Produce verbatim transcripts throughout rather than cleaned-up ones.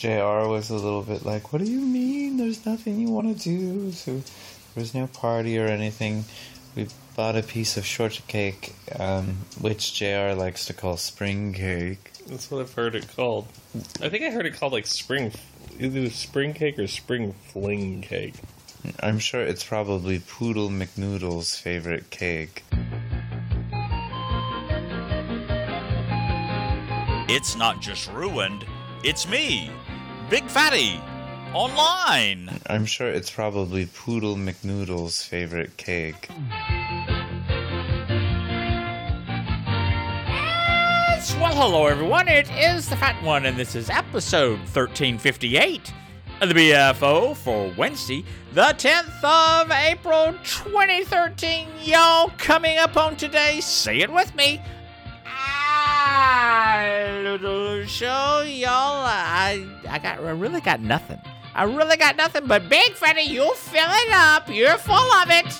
J R was a little bit like, what do you mean? There's nothing you want to do. So there was no party or anything. We bought a piece of shortcake, um, which J R likes to call spring cake. That's what I've heard it called. I think I heard it called like spring, either spring cake or spring fling cake. I'm sure it's probably Poodle McNoodle's favorite cake. It's not just ruined, it's me, Big Fatty, online. I'm sure it's probably Poodle McNoodle's favorite cake. Yes, well, hello everyone, it is the Fat One, and this is episode thirteen fifty-eight of the B F O for Wednesday, the tenth of April, twenty thirteen. Y'all, coming up on today, say it with me, ah, little show, y'all. I, I got, I really got nothing. I really got nothing, but Big Fatty, you'll fill it up. You're full of it.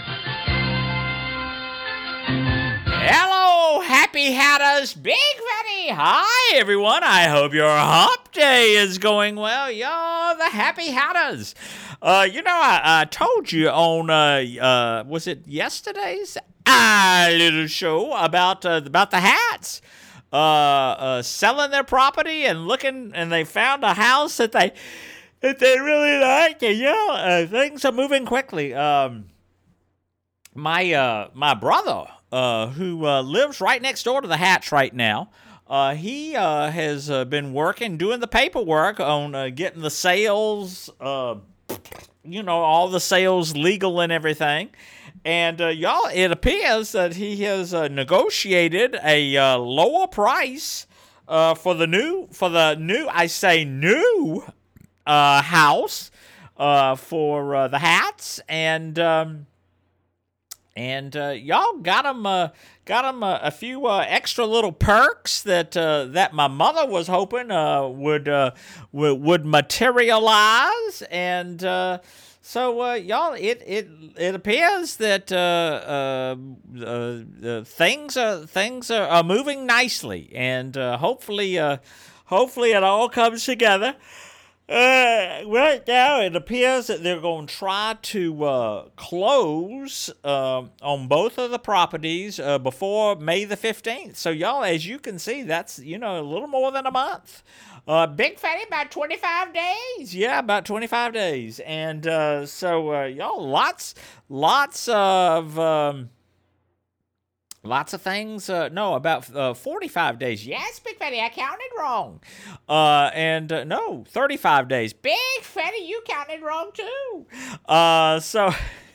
Hello, Happy Hatters, Big Fatty. Hi, everyone. I hope your hump day is going well. Y'all, the Happy Hatters. Uh, you know, I, I told you on, uh, uh, was it yesterday's ah, little show about, uh, about the hats, uh, uh, selling their property and looking, and they found a house that they, that they really like, and, you know, uh, things are moving quickly. Um, my, uh, my brother, Uh, who uh, lives right next door to the Hats right now. Uh, he uh, has uh, been working, doing the paperwork on uh, getting the sales, uh, you know, all the sales legal and everything. And uh, y'all, it appears that he has uh, negotiated a uh, lower price uh, for the new, for the new, I say new uh, house uh, for uh, the Hats, and. Um, And uh, y'all got him, uh, got him uh, a few uh, extra little perks that uh, that my mother was hoping uh, would uh, w- would materialize, and uh, so uh, y'all, it it it appears that uh, uh, uh, uh, things are things are, are moving nicely, and uh, hopefully uh, hopefully it all comes together. Uh, right now, it appears that they're going to try to uh, close uh, on both of the properties uh, before May the fifteenth. So, y'all, as you can see, that's, you know, a little more than a month. Uh, Big Fatty, about twenty-five days. Yeah, about twenty-five days. And uh, so, uh, y'all, lots, lots of... Um, Lots of things, uh, no, about uh, forty-five days. Yes, Big Fatty, I counted wrong. Uh, and uh, no, thirty-five days. Big Fatty, you counted wrong too. Uh, so,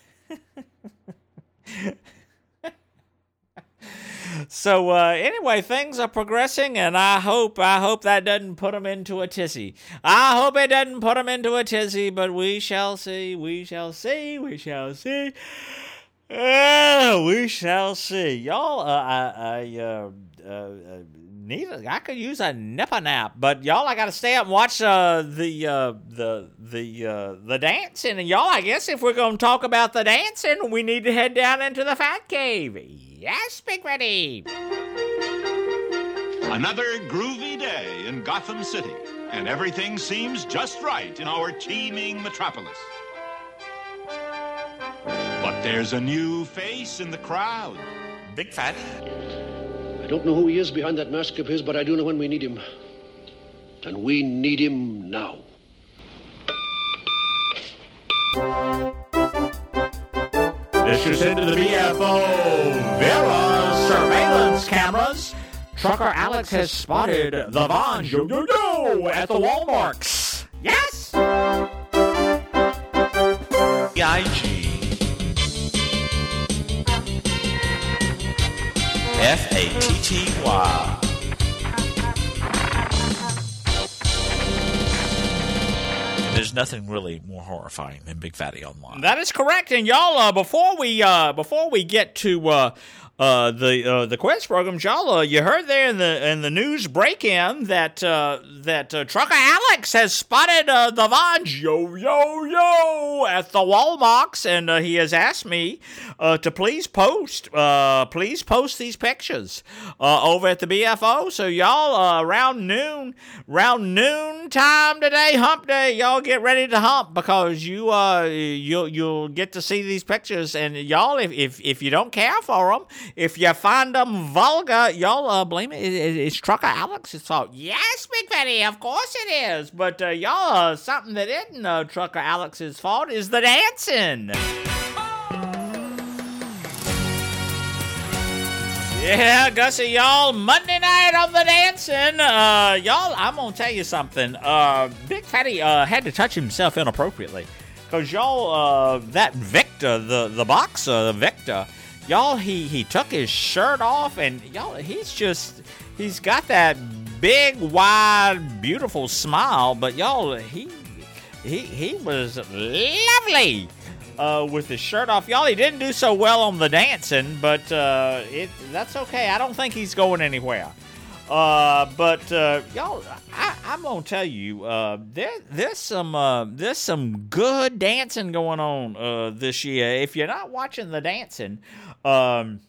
so uh, anyway, things are progressing, and I hope, I hope that doesn't put them into a tizzy. I hope it doesn't put them into a tizzy, but we shall see, we shall see, we shall see. Uh, we shall see. Y'all, uh, I, I uh, uh, need a, I could use a nipper nap, but y'all, I gotta stay up and watch, uh, the, uh, the, the, uh, the dancing, and y'all, I guess if we're gonna talk about the dancing, we need to head down into the Fat Cave. Yes, Big Ready. Another groovy day in Gotham City, and everything seems just right in our teeming metropolis. But there's a new face in the crowd. Big Fatty. I don't know who he is behind that mask of his, but I do know when we need him. And we need him now. This is into the B F O Villa surveillance cameras. Trucker Alex has spotted the Von Yo Yo Yo at the Walmarts. Yes! B I G F A T T Y. There's nothing really more horrifying than Big Fatty Online. That is correct, and y'all, uh, before we uh, before we get to uh, uh, the uh, the quiz program, y'all. Uh, you heard there in the in the news break-in that uh, that uh, Trucker Alex has spotted uh, the Vons yo yo yo at the Walmarts, and uh, he has asked me uh, to please post uh, please post these pictures uh, over at the B F O. So y'all, uh, around noon, around noon time today, Hump Day, y'all get ready to hump because you uh you'll you'll get to see these pictures, and y'all, if if, if you don't care for them. If you find them vulgar, y'all uh, blame it. It, it. It's Trucker Alex's fault. Yes, Big Fatty, of course it is. But uh, y'all, uh, something that isn't uh, Trucker Alex's fault is the dancing. Yeah, Gussie, y'all, Monday night on the dancing. Uh, y'all, I'm going to tell you something. Uh, Big Fatty uh, had to touch himself inappropriately. Because y'all, uh, that Victor, the, the boxer, the Victor... Y'all, he, he took his shirt off, and y'all, he's just, he's got that big, wide, beautiful smile, but y'all, he he he was lovely uh, with his shirt off. Y'all, he didn't do so well on the dancing, but uh, it that's okay. I don't think he's going anywhere. Uh, but uh, y'all, I, I'm gonna tell you, uh, there there's some uh, there's some good dancing going on uh, this year. If you're not watching the dancing, um,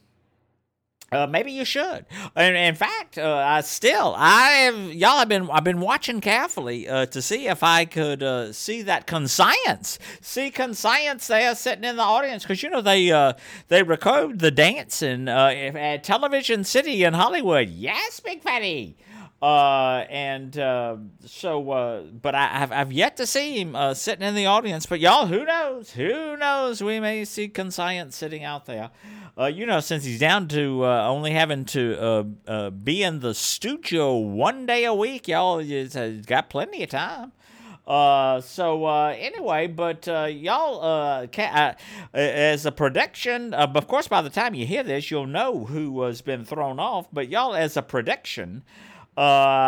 uh, maybe you should. And in fact, uh, I still I have y'all have been I've been watching carefully uh, to see if I could uh, see that conscience, see conscience there sitting in the audience, because you know they uh, they record the dancing uh, at Television City in Hollywood. Yes, Big Fatty. Uh, and uh, so, uh, but I, I've I've yet to see him uh, sitting in the audience. But y'all, who knows? Who knows? We may see conscience sitting out there. Uh, you know, since he's down to uh, only having to uh, uh, be in the studio one day a week, y'all, he's, uh, he's got plenty of time. Uh, so uh, anyway, but uh, y'all, uh, ca- uh, as a prediction, uh, of course, by the time you hear this, you'll know who has been thrown off. But y'all, as a prediction, uh,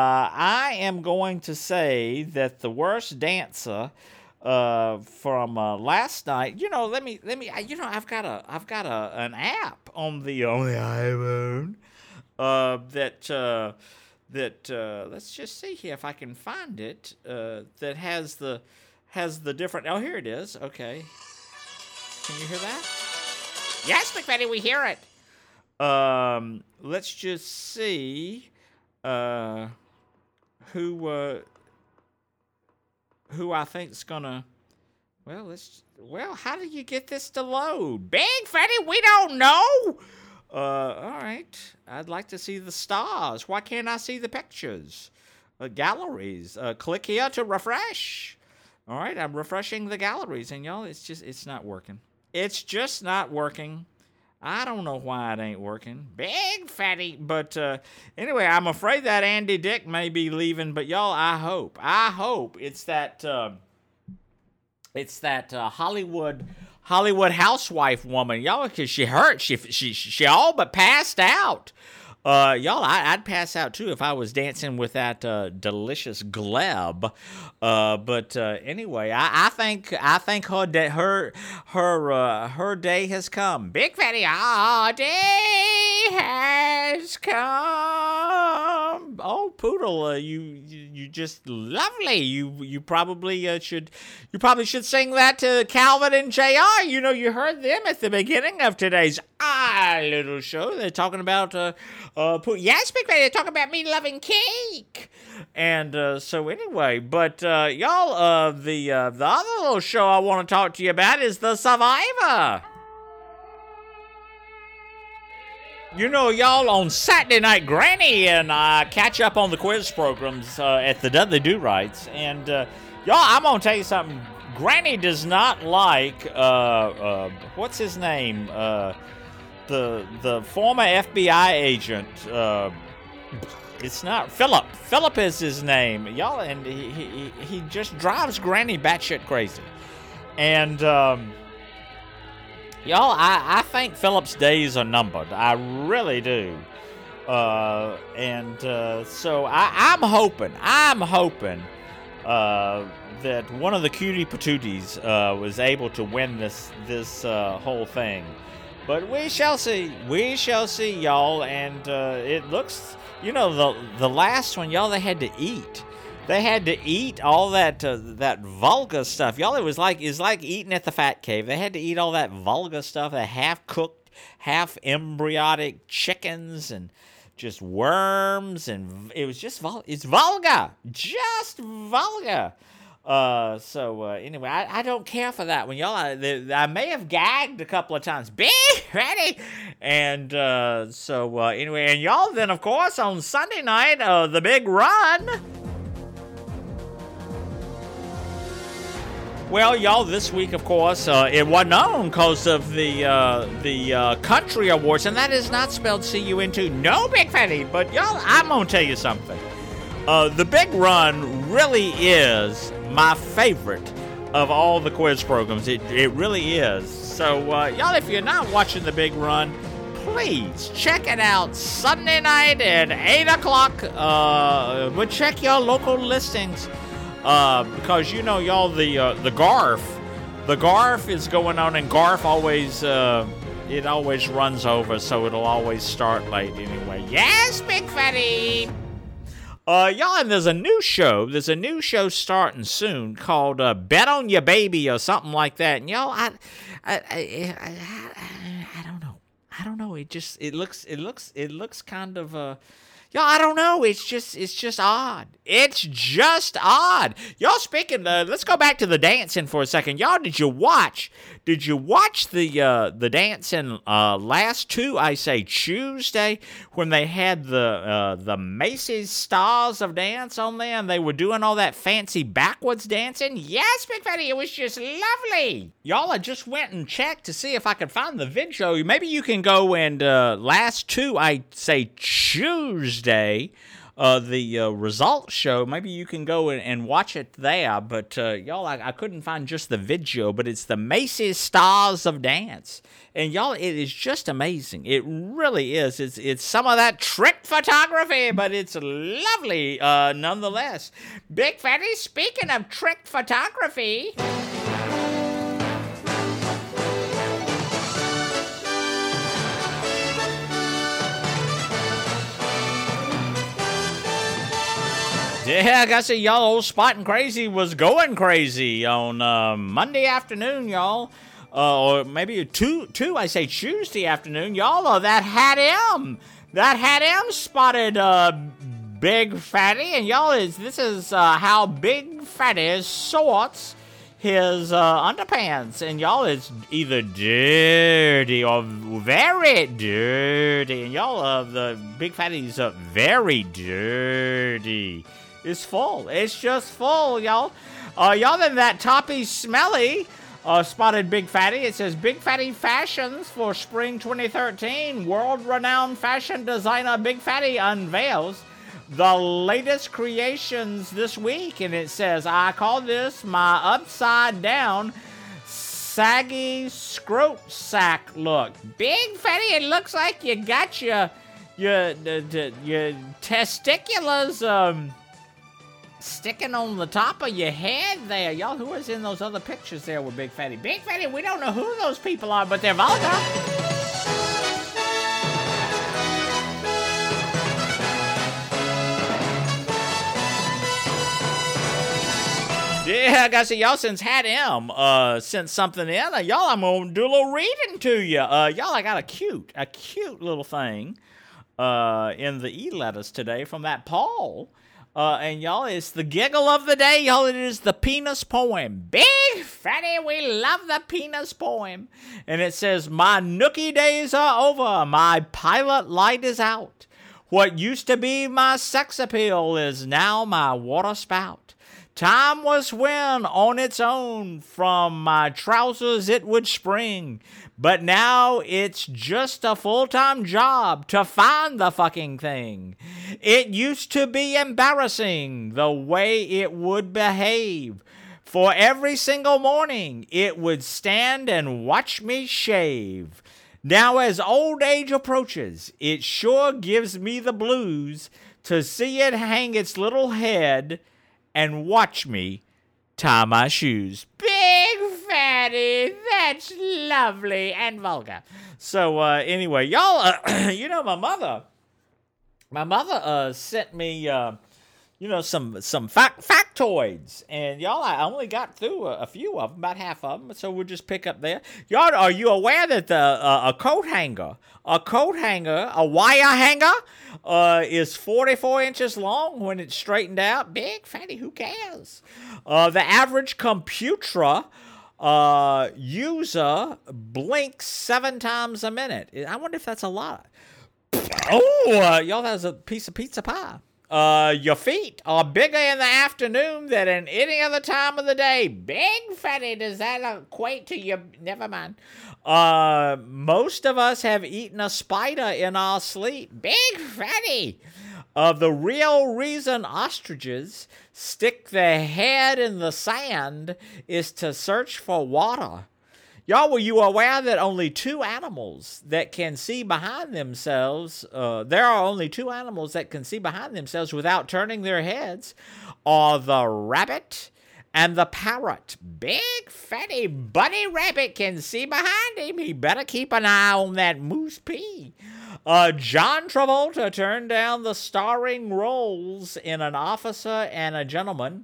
I am going to say that the worst dancer uh from uh, last night, you know, let me let me you know I've got a I've got a an app on the on the iPhone uh that uh that uh let's just see here if I can find it, uh that has the has the different oh here it is. Okay, can you hear that? Yes, McFaddy, we hear it. Um let's just see uh who uh who I think's gonna, well, let's, well, how do you get this to load? Big Fatty, we don't know. Uh, all right. I'd like to see the stars. Why can't I see the pictures? Uh, galleries. Uh, click here to refresh. All right, I'm refreshing the galleries, and y'all, it's just, it's not working. It's just not working. I don't know why it ain't working. Big Fatty. But uh, anyway, I'm afraid that Andy Dick may be leaving. But y'all, I hope, I hope it's that, uh, it's that uh, Hollywood, Hollywood housewife woman. Y'all, because she hurt. She, she, she all but passed out. Uh, y'all, I, I'd pass out too if I was dancing with that uh, delicious Gleb. Uh, but uh, anyway, I, I think I think her day, her her uh, her day has come. Big Fatty, our day has come. Oh, Poodle, uh, you, you you just lovely. You you probably uh, should you probably should sing that to Calvin and J R. You know, you heard them at the beginning of today's ah little show. They're talking about. Uh, Uh, yes, Big Fatty, they're talking about me loving cake. And uh, so anyway, but uh, y'all, uh, the uh, the other little show I want to talk to you about is The Survivor. You know, y'all, on Saturday night, Granny and I catch up on the quiz programs uh, at the Dudley Do-Rights. And uh, y'all, I'm going to tell you something. Granny does not like, uh, uh, what's his name? Uh... The the former F B I agent, uh, it's not Philip. Philip is his name, y'all, and he he, he just drives Granny batshit crazy. And um, y'all, I, I think Philip's days are numbered. I really do. Uh, and uh, so I, I'm hoping, I'm hoping uh, that one of the cutie patooties uh, was able to win this this uh, whole thing. But we shall see. We shall see, y'all. And uh, it looks, you know, the the last one, y'all, they had to eat. They had to eat all that uh, that vulgar stuff, y'all. It was like it's like eating at the Fat Cave. They had to eat all that vulgar stuff, that half cooked, half embryotic chickens and just worms, and it was just vul- it's vulgar, just vulgar. Uh, so uh, anyway, I, I don't care for that one, y'all. I, the, I may have gagged a couple of times. Be ready, and uh, so uh, anyway, and y'all. Then of course on Sunday night, uh, the big run. Well, y'all, this week, of course, uh, it wasn't on because of the uh, the uh, Country Awards, and that is not spelled C U N T. No, Big Fatty, but y'all, I'm gonna tell you something. Uh, the Big Run really is my favorite of all the quiz programs. It it really is. So, uh, y'all, if you're not watching the Big Run, please check it out Sunday night at eight o'clock. Uh, but check your local listings. Uh, because you know, y'all, the uh, the Garf, the Garf is going on, and Garf always uh, it always runs over, so it'll always start late anyway. Yes, Big Fatty. Uh, y'all, and there's a new show. There's a new show starting soon called uh, Bet on Your Baby or something like that. And y'all, I, I, I, I, I don't know. I don't know. It just it looks it looks it looks kind of uh. Y'all, I don't know. It's just, it's just odd. It's just odd. Y'all, speaking, uh, let's go back to the dancing for a second. Y'all, did you watch? Did you watch the uh, the dancing uh, last two? I say Tuesday when they had the uh, the Macy's Stars of Dance on there, and they were doing all that fancy backwards dancing. Yes, Big Fatty, it was just lovely. Y'all, I just went and checked to see if I could find the video. Maybe you can go and uh, last two. I say Tuesday. Uh, the uh, results show, maybe you can go and, and watch it there, but uh, y'all, I, I couldn't find just the video, but it's the Macy's Stars of Dance, and y'all, it is just amazing. It really is. It's it's some of that trick photography, but it's lovely uh, nonetheless. Big Fatty, speaking of trick photography... Yeah, I gotta say, y'all, old Spotting Crazy was going crazy on uh, Monday afternoon, y'all. Uh, or maybe two, two, I say Tuesday afternoon. Y'all, uh, that Hat M, that Hat M spotted uh, Big Fatty. And y'all, is this is uh, how Big Fatty sorts his uh, underpants. And y'all, it's either dirty or very dirty. And y'all, uh, the Big Fatty's uh, very dirty. It's full. It's just full, y'all. Uh, y'all, then that Toppy Smelly uh, spotted Big Fatty. It says, Big Fatty Fashions for Spring twenty thirteen. World-renowned fashion designer Big Fatty unveils the latest creations this week. And it says, I call this my upside-down saggy scrote sack look. Big Fatty, it looks like you got your, your, your, your testiculars, um... sticking on the top of your head there. Y'all, who is in those other pictures there with Big Fatty? Big Fatty, we don't know who those people are, but they're vulgar. Yeah, I gotta say, y'all, since Hat M uh, sent something in, uh, y'all, I'm gonna do a little reading to you. Uh, y'all, I got a cute, a cute little thing uh, in the e-letters today from that Paul. Uh, and y'all, it's the giggle of the day, y'all. It is the penis poem. Big Fatty, we love the penis poem. And it says, my nookie days are over. My pilot light is out. What used to be my sex appeal is now my water spout. Time was when, on its own, from my trousers it would spring. But now it's just a full-time job to find the fucking thing. It used to be embarrassing the way it would behave. For every single morning, it would stand and watch me shave. Now as old age approaches, it sure gives me the blues to see it hang its little head and watch me tie my shoes. Big Fatty, that that's lovely and vulgar. So uh, anyway, y'all, uh, you know, my mother, my mother uh, sent me, uh, you know, some some fact factoids, and y'all, I only got through a, a few of them, about half of them, so we'll just pick up there. Y'all, are you aware that the uh, a coat hanger, a coat hanger, a wire hanger, uh, is forty-four inches long when it's straightened out? Big fatty, who cares? Uh, the average computer uh, user blinks seven times a minute. I wonder if that's a lot. Oh, uh, y'all, that's a piece of pizza pie. Uh, your feet are bigger in the afternoon than in any other time of the day. Big fatty, does that equate to your... Never mind. Uh, most of us have eaten a spider in our sleep. Big fatty. Uh, the real reason ostriches stick their head in the sand is to search for water. Y'all, were you aware that only two animals that can see behind themselves, uh, there are only two animals that can see behind themselves without turning their heads, are the rabbit and the parrot. Big fatty bunny rabbit can see behind him. He better keep an eye on that moose pee. Uh, John Travolta turned down the starring roles in An Officer and a Gentleman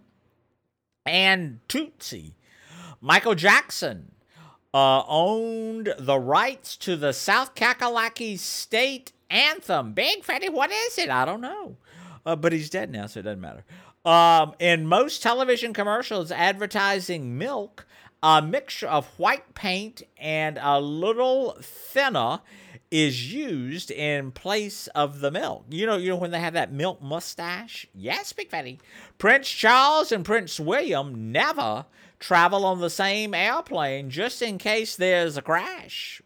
and Tootsie. Michael Jackson Uh, owned the rights to the South Kakalaki state anthem. Big fatty, what is it? I don't know. Uh, but he's dead now, so it doesn't matter. Um, in most television commercials advertising milk, a mixture of white paint and a little thinner is used in place of the milk. You know, you know when they have that milk mustache? Yes, big fatty. Prince Charles and Prince William never travel on the same airplane just in case there's a crash.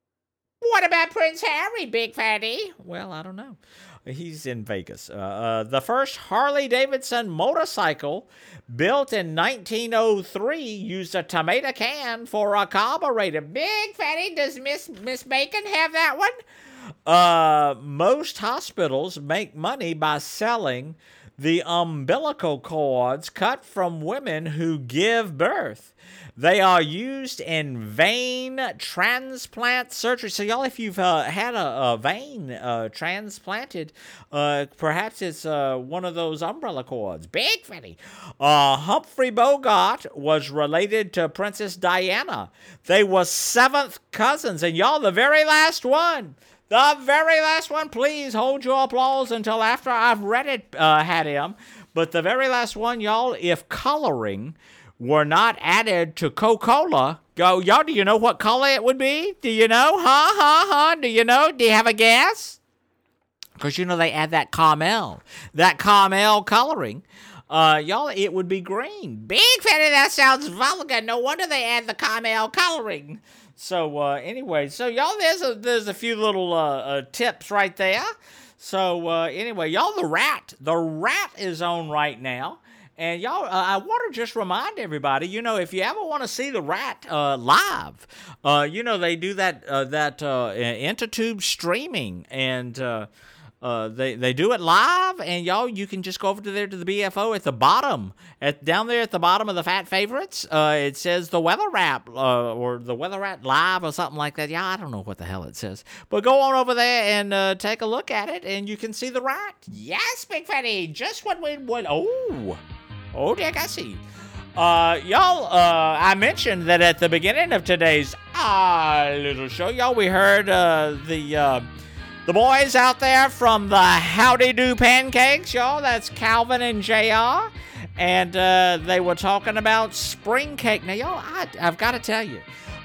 What about Prince Harry, big fatty? Well, I don't know. He's in Vegas. Uh, uh, the first Harley-Davidson motorcycle, built in nineteen oh three, used a tomato can for a carburetor. Big fatty, does Miss Miss Bacon have that one? Uh, most hospitals make money by selling the umbilical cords cut from women who give birth. They are used in vein transplant surgery. So, y'all, if you've uh, had a, a vein uh, transplanted, uh, perhaps it's uh, one of those umbrella cords. Big fatty. Uh, Humphrey Bogart was related to Princess Diana. They were seventh cousins. And, y'all, the very last one. The very last one, please hold your applause until after I've read it, uh, had him. But the very last one, y'all, if coloring were not added to Coca-Cola, go, y'all, do you know what color it would be? Do you know? Huh, huh, huh? Do you know? Do you have a guess? Because, you know, they add that caramel, that caramel coloring. Uh, y'all, it would be green. Big fatty, that sounds vulgar. No wonder they add the caramel coloring. So, uh, anyway, so y'all, there's a, there's a few little, uh, uh tips right there. So, uh, anyway, y'all, the rat, the rat is on right now. And y'all, uh, I want to just remind everybody, you know, if you ever want to see the rat, uh, live, uh, you know, they do that, uh, that, uh, Intertube streaming, and, uh, Uh, they, they do it live, and y'all, you can just go over to there to the B F O at the bottom, at down there at the bottom of the Fat Favorites. Uh, it says the Weather Rap, uh, or the Weather Rat Live, or something like that. Yeah, I don't know what the hell it says, but go on over there and uh, take a look at it, and you can see the rat. Yes, Big Fatty, just what we would. Oh, oh, Dick, I see. Uh, y'all, uh, I mentioned that at the beginning of today's uh, little show, y'all, we heard uh, the. Uh, The boys out there from the Howdy Do Pancakes, y'all, that's Calvin and J R, and uh, they were talking about spring cake. Now, y'all, I, I've got to tell you,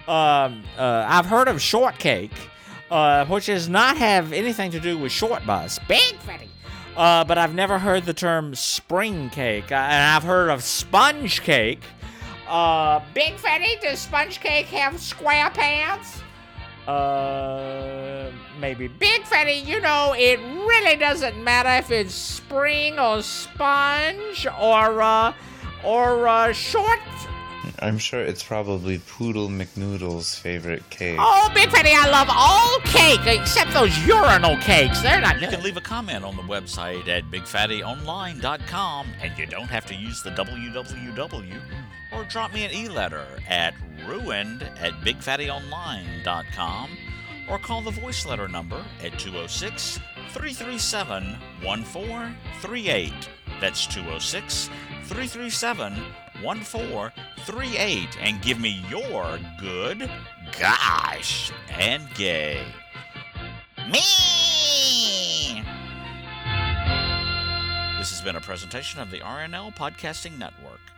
um, uh, I've heard of shortcake, uh, which does not have anything to do with short bus. Big fatty. Uh, but I've never heard the term spring cake, uh, and I've heard of sponge cake. Uh, Big fatty, does sponge cake have square pants? Uh, maybe. Big fatty, you know, it really doesn't matter if it's spring or sponge or, uh, or, uh, short I'm sure it's probably Poodle McNoodle's favorite cake. Oh, Big Fatty, I love all cake except those urinal cakes. They're not You good. can leave a comment on the website at big fatty online dot com, and you don't have to use the w w w, or drop me an e-letter at ruined at big fatty online dot com, or call the voice letter number at two oh six, three three seven, one four three eight. That's two oh six, three three seven, one four three eight, and give me your good, gosh, and gay. Me! This has been a presentation of the R N L Podcasting Network.